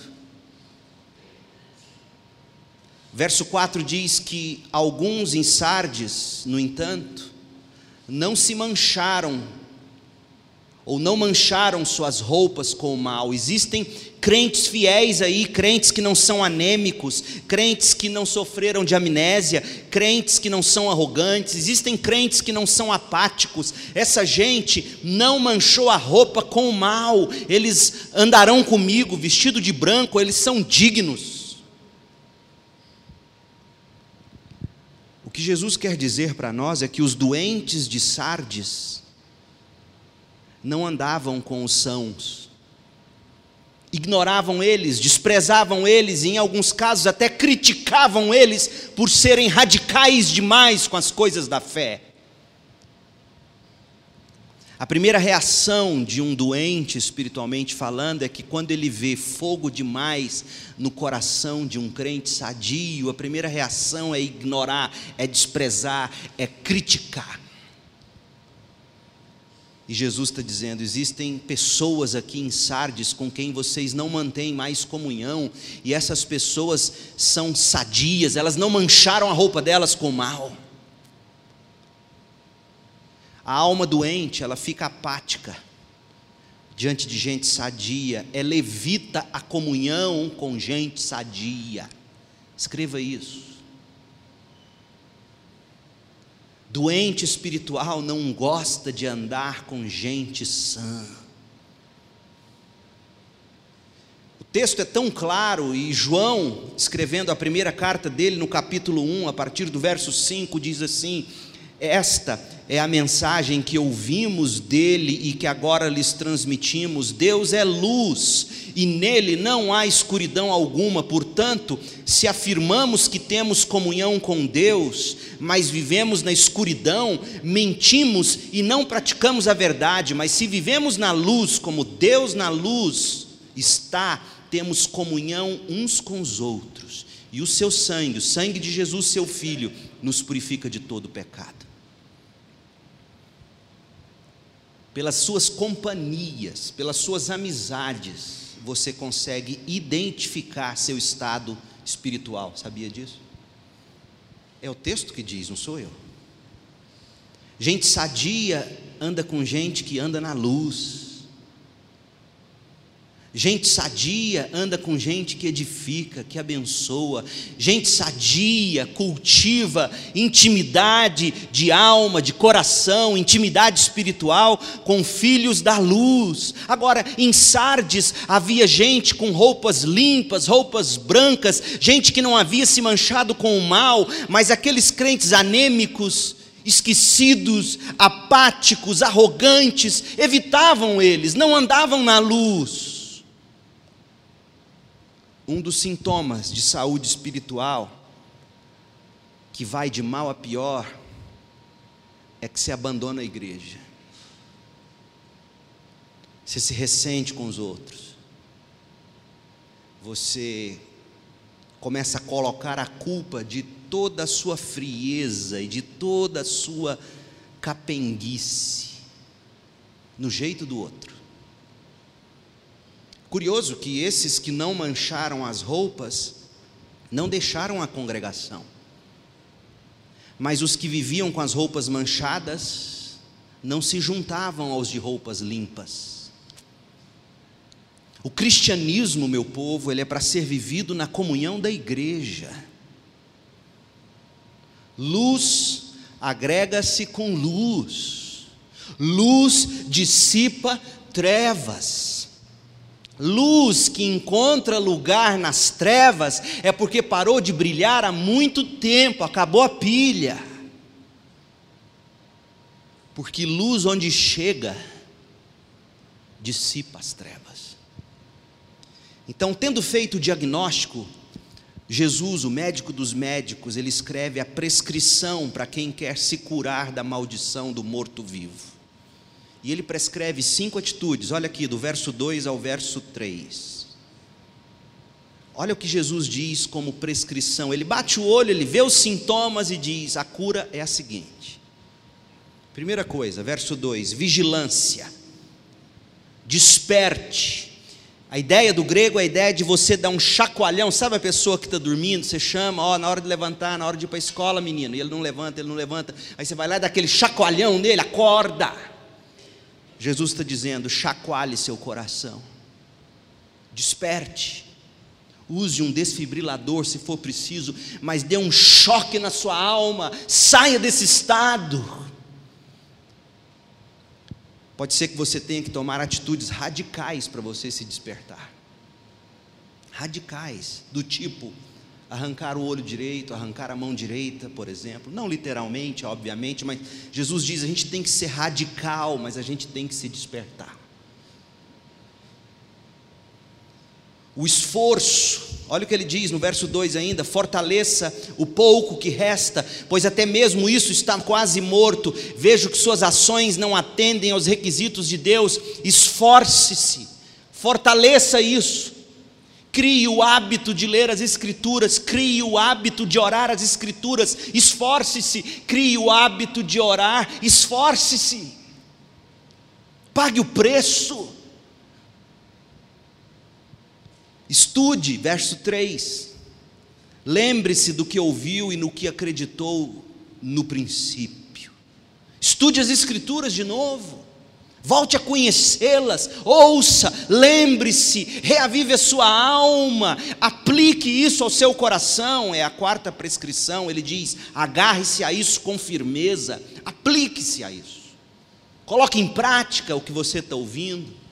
Verso 4 diz que alguns em Sardes, no entanto, não se mancharam, ou não mancharam suas roupas com o mal. Existem crentes fiéis aí, crentes que não são anêmicos, crentes que não sofreram de amnésia, crentes que não são arrogantes, existem crentes que não são apáticos. Essa gente não manchou a roupa com o mal, eles andarão comigo vestido de branco, eles são dignos. O que Jesus quer dizer para nós é que os doentes de Sardes não andavam com os sãos, ignoravam eles, desprezavam eles, e em alguns casos até criticavam eles por serem radicais demais com as coisas da fé. A primeira reação de um doente, espiritualmente falando, é que quando ele vê fogo demais no coração de um crente sadio, a primeira reação é ignorar, é desprezar, é criticar. E Jesus está dizendo: existem pessoas aqui em Sardes com quem vocês não mantêm mais comunhão, e essas pessoas são sadias, elas não mancharam a roupa delas com mal. A alma doente, ela fica apática diante de gente sadia, ela evita a comunhão com gente sadia. Escreva isso. Doente espiritual não gosta de andar com gente sã. O texto é tão claro, e João, escrevendo a primeira carta dele no capítulo 1, a partir do verso 5, diz assim: esta é a mensagem que ouvimos dele e que agora lhes transmitimos. Deus é luz e nele não há escuridão alguma. Portanto, se afirmamos que temos comunhão com Deus, mas vivemos na escuridão, mentimos e não praticamos a verdade. Mas se vivemos na luz, como Deus na luz está, temos comunhão uns com os outros. E o seu sangue, o sangue de Jesus, seu Filho, nos purifica de todo pecado. Pelas suas companhias, pelas suas amizades, você consegue identificar seu estado espiritual. Sabia disso? É o texto que diz, não sou eu. Gente sadia anda com gente que anda na luz. Gente sadia anda com gente que edifica, que abençoa. Gente sadia cultiva intimidade de alma, de coração, intimidade espiritual com filhos da luz. Agora, em Sardes havia gente com roupas limpas, roupas brancas, gente que não havia se manchado com o mal, mas aqueles crentes anêmicos, esquecidos, apáticos, arrogantes, evitavam eles, não andavam na luz. Um dos sintomas de saúde espiritual, que vai de mal a pior, é que você abandona a igreja. Você se ressente com os outros. Você começa a colocar a culpa de toda a sua frieza e de toda a sua capenguice no jeito do outro. Curioso que esses que não mancharam as roupas não deixaram a congregação, mas os que viviam com as roupas manchadas não se juntavam aos de roupas limpas. O cristianismo, meu povo, ele é para ser vivido na comunhão da igreja. Luz agrega-se com luz, luz dissipa trevas. Luz que encontra lugar nas trevas é porque parou de brilhar há muito tempo, acabou a pilha. Porque luz onde chega dissipa as trevas. Então, tendo feito o diagnóstico, Jesus, o médico dos médicos, ele escreve a prescrição para quem quer se curar da maldição do morto-vivo. E ele prescreve 5 atitudes, olha aqui, do verso 2 ao verso 3. Olha o que Jesus diz como prescrição. Ele bate o olho, ele vê os sintomas e diz: a cura é a seguinte. Primeira coisa, verso 2, vigilância. Desperte. A ideia do grego é a ideia de você dar um chacoalhão. Sabe a pessoa que está dormindo, você chama, na hora de levantar, na hora de ir para a escola, menino, e ele não levanta, aí você vai lá e dá aquele chacoalhão nele, acorda. Jesus está dizendo: chacoalhe seu coração, desperte, use um desfibrilador se for preciso, mas dê um choque na sua alma, saia desse estado. Pode ser que você tenha que tomar atitudes radicais para você se despertar. Radicais, do tipo arrancar o olho direito, arrancar a mão direita, por exemplo. Não literalmente, obviamente, mas Jesus diz: a gente tem que ser radical, mas a gente tem que se despertar. O esforço, olha o que ele diz no verso 2 ainda: fortaleça o pouco que resta, pois até mesmo isso está quase morto. Vejo que suas ações não atendem aos requisitos de Deus. Esforce-se, fortaleça isso. Crie o hábito de ler as Escrituras, crie o hábito de orar as Escrituras. Esforce-se, crie o hábito de orar, esforce-se. Pague o preço. Estude, verso 3, lembre-se do que ouviu e no que acreditou no princípio. Estude as Escrituras de novo, volte a conhecê-las, ouça, lembre-se, reavive a sua alma, aplique isso ao seu coração. É a 4ª prescrição. Ele diz: agarre-se a isso com firmeza, aplique-se a isso, coloque em prática o que você está ouvindo.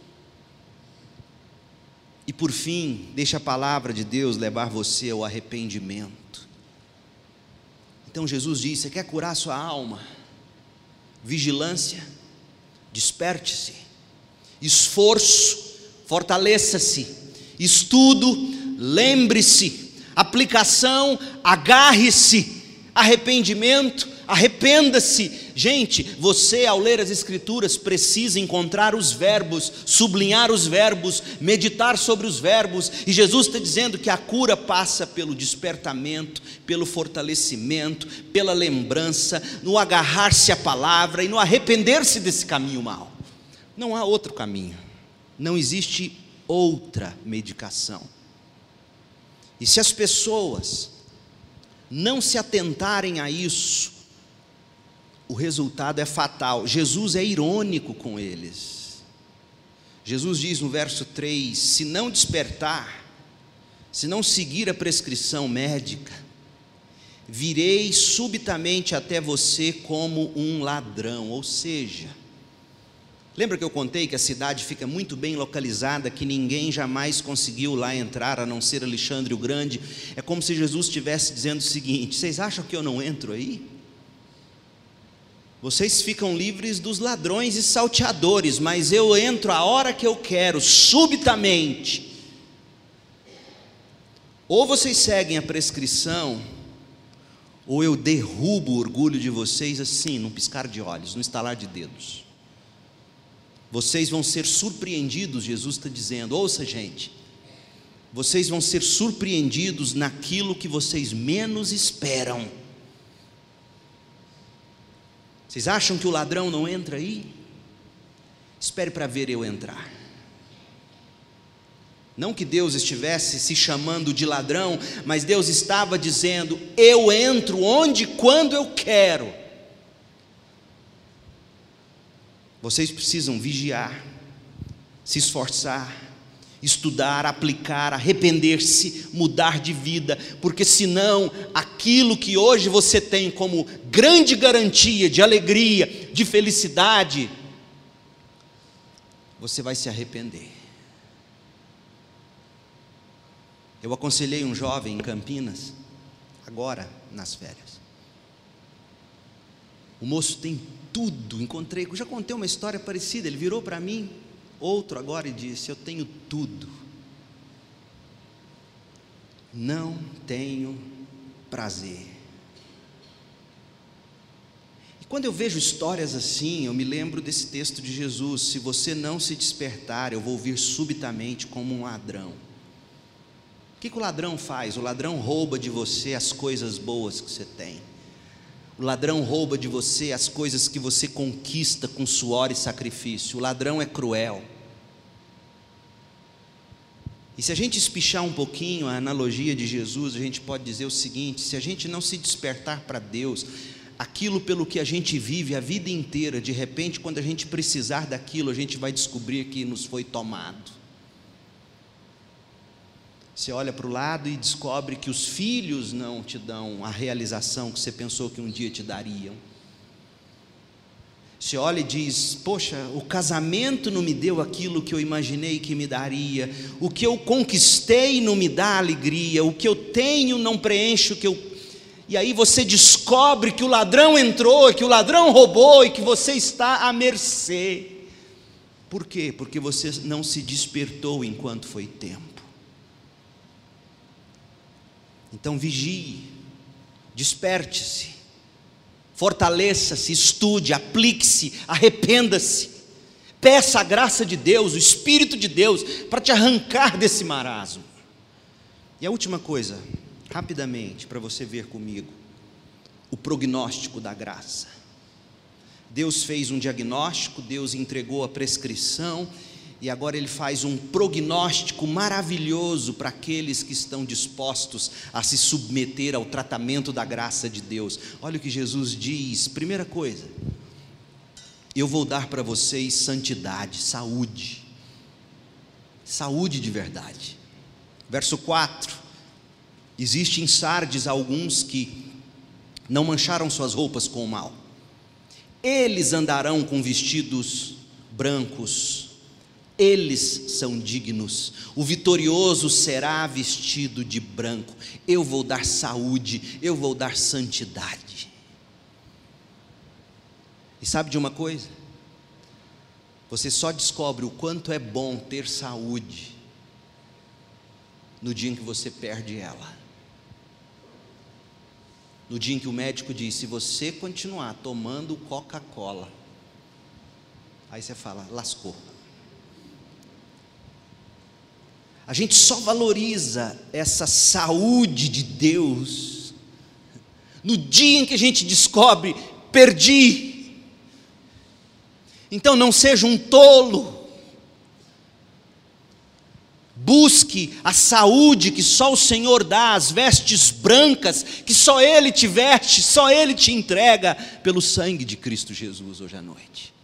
E por fim, deixe a palavra de Deus levar você ao arrependimento. Então Jesus diz: você quer curar sua alma? Vigilância, desperte-se. Esforço, fortaleça-se. Estudo, lembre-se. Aplicação, agarre-se. Arrependimento, arrependa-se. Gente, você, ao ler as Escrituras, precisa encontrar os verbos, sublinhar os verbos, meditar sobre os verbos. E Jesus está dizendo que a cura passa pelo despertamento, pelo fortalecimento, pela lembrança, no agarrar-se à palavra e no arrepender-se desse caminho mau. Não há outro caminho, não existe outra medicação. E se as pessoas não se atentarem a isso, o resultado é fatal. Jesus é irônico com eles. Jesus diz no verso 3: se não despertar, se não seguir a prescrição médica, virei subitamente até você como um ladrão. Ou seja, lembra que eu contei que a cidade fica muito bem localizada, que ninguém jamais conseguiu lá entrar, a não ser Alexandre o Grande? É como se Jesus estivesse dizendo o seguinte: vocês acham que eu não entro aí? Vocês ficam livres dos ladrões e salteadores, mas eu entro a hora que eu quero, subitamente. Ou vocês seguem a prescrição, ou eu derrubo o orgulho de vocês assim, num piscar de olhos, num estalar de dedos. Vocês vão ser surpreendidos, Jesus está dizendo. Ouça, gente, vocês vão ser surpreendidos naquilo que vocês menos esperam. Vocês acham que o ladrão não entra aí? Espere para ver eu entrar. Não que Deus estivesse se chamando de ladrão, mas Deus estava dizendo: eu entro onde e quando eu quero. Vocês precisam vigiar, se esforçar, estudar, aplicar, arrepender-se, mudar de vida, porque senão aquilo que hoje você tem como grande garantia de alegria, de felicidade, você vai se arrepender. Eu aconselhei um jovem em Campinas, agora nas férias. O moço tem tudo, já contei uma história parecida. Ele virou para mim: outro agora e disse: eu tenho tudo, não tenho prazer. E quando eu vejo histórias assim, eu me lembro desse texto de Jesus: se você não se despertar, eu vou vir subitamente como um ladrão. O que o ladrão faz? O ladrão rouba de você as coisas boas que você tem. O ladrão rouba de você as coisas que você conquista com suor e sacrifício. O ladrão é cruel. E se a gente espichar um pouquinho a analogia de Jesus, a gente pode dizer o seguinte: se a gente não se despertar para Deus, aquilo pelo que a gente vive a vida inteira, de repente, quando a gente precisar daquilo, a gente vai descobrir que nos foi tomado. Você olha para o lado e descobre que os filhos não te dão a realização que você pensou que um dia te dariam. Você olha e diz: poxa, o casamento não me deu aquilo que eu imaginei que me daria, o que eu conquistei não me dá alegria, o que eu tenho não preenche o que eu... E aí você descobre que o ladrão entrou, que o ladrão roubou e que você está à mercê. Por quê? Porque você não se despertou enquanto foi tempo. Então vigie, desperte-se, fortaleça-se, estude, aplique-se, arrependa-se, peça a graça de Deus, o Espírito de Deus, para te arrancar desse marasmo. E a última coisa, rapidamente, para você ver comigo, o prognóstico da graça. Deus fez um diagnóstico, Deus entregou a prescrição, e agora Ele faz um prognóstico maravilhoso para aqueles que estão dispostos a se submeter ao tratamento da graça de Deus. Olha o que Jesus diz. Primeira coisa: eu vou dar para vocês santidade, saúde de verdade. Verso 4: existe em Sardes alguns que não mancharam suas roupas com o mal, eles andarão com vestidos brancos, eles são dignos. O vitorioso será vestido de branco. Eu vou dar saúde, eu vou dar santidade. E sabe de uma coisa? Você só descobre o quanto é bom ter saúde no dia em que você perde ela. No dia em que o médico diz: se você continuar tomando Coca-Cola, aí você fala: lascou. A gente só valoriza essa saúde de Deus no dia em que a gente descobre: perdi. Então não seja um tolo, busque a saúde que só o Senhor dá, as vestes brancas que só Ele te veste, só Ele te entrega, pelo sangue de Cristo Jesus hoje à noite.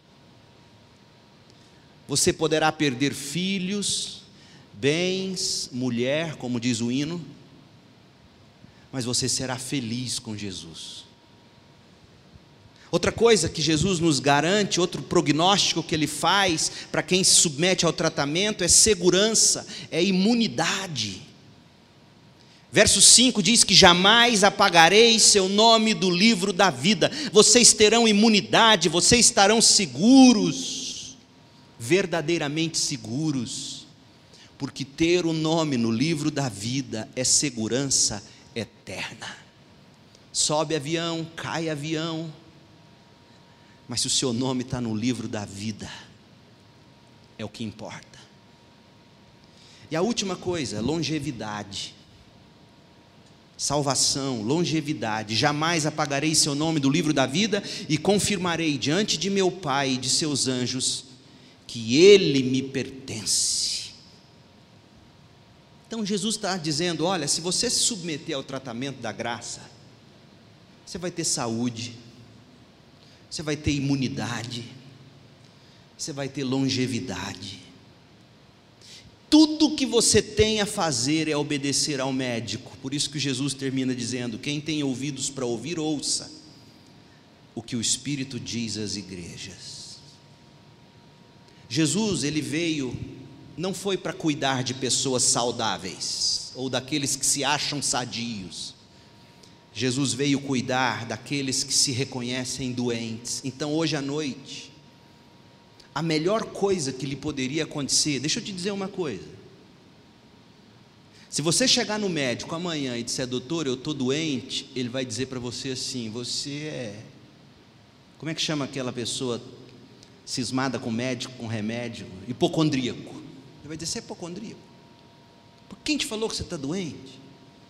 Você poderá perder filhos, bens, mulher, como diz o hino, mas você será feliz com Jesus. Outra coisa que Jesus nos garante, outro prognóstico que Ele faz para quem se submete ao tratamento, é segurança, é imunidade. Verso 5 diz que jamais apagarei seu nome do livro da vida. Vocês terão imunidade, vocês estarão seguros, verdadeiramente seguros, porque ter o nome no livro da vida é segurança eterna. Sobe avião, cai avião, mas se o seu nome está no livro da vida, é o que importa. E a última coisa, longevidade, salvação, longevidade. Jamais apagarei seu nome do livro da vida e confirmarei diante de meu Pai e de seus anjos que Ele me pertence. Então Jesus está dizendo: olha, se você se submeter ao tratamento da graça, você vai ter saúde, você vai ter imunidade, você vai ter longevidade. Tudo que você tem a fazer é obedecer ao médico. Por isso que Jesus termina dizendo: quem tem ouvidos para ouvir, ouça o que o Espírito diz às igrejas. Jesus, Ele veio, não foi para cuidar de pessoas saudáveis, ou daqueles que se acham sadios. Jesus veio cuidar daqueles que se reconhecem doentes. Então hoje à noite, a melhor coisa que lhe poderia acontecer, deixa eu te dizer uma coisa: se você chegar no médico amanhã e disser, doutor, eu estou doente, ele vai dizer para você assim, você é, como é que chama aquela pessoa cismada com médico, com remédio? Hipocondríaco. Ele vai dizer, você é hipocondríaco? Por quem te falou que você está doente?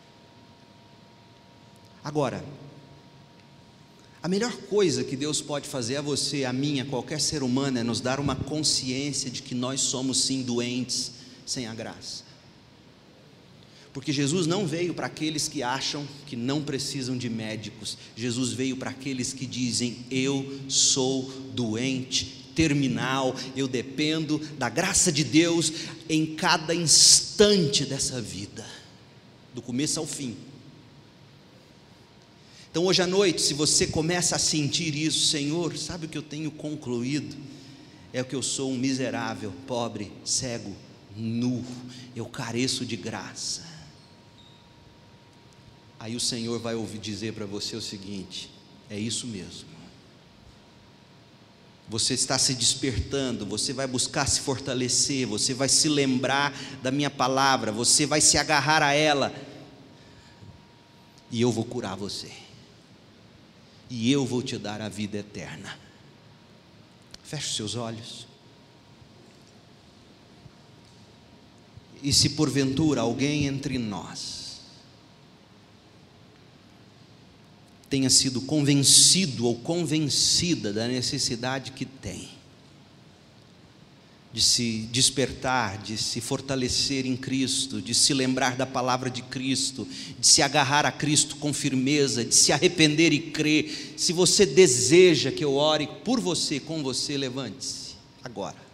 Agora, a melhor coisa que Deus pode fazer a você, a mim, a qualquer ser humano, é nos dar uma consciência de que nós somos sim doentes sem a graça. Porque Jesus não veio para aqueles que acham que não precisam de médicos. Jesus veio para aqueles que dizem, eu sou doente, terminal, eu dependo da graça de Deus em cada instante dessa vida, do começo ao fim. Então hoje à noite, se você começa a sentir isso, Senhor, sabe o que eu tenho concluído? É que eu sou um miserável, pobre, cego, nu, eu careço de graça. Aí o Senhor vai ouvir dizer para você o seguinte, é isso mesmo. Você está se despertando, você vai buscar se fortalecer, você vai se lembrar da minha palavra, você vai se agarrar a ela, e eu vou curar você, e eu vou te dar a vida eterna. Feche os seus olhos. E se porventura alguém entre nós tenha sido convencido ou convencida da necessidade que tem de se despertar, de se fortalecer em Cristo, de se lembrar da palavra de Cristo, de se agarrar a Cristo com firmeza, de se arrepender e crer, se você deseja que eu ore por você, com você, levante-se agora.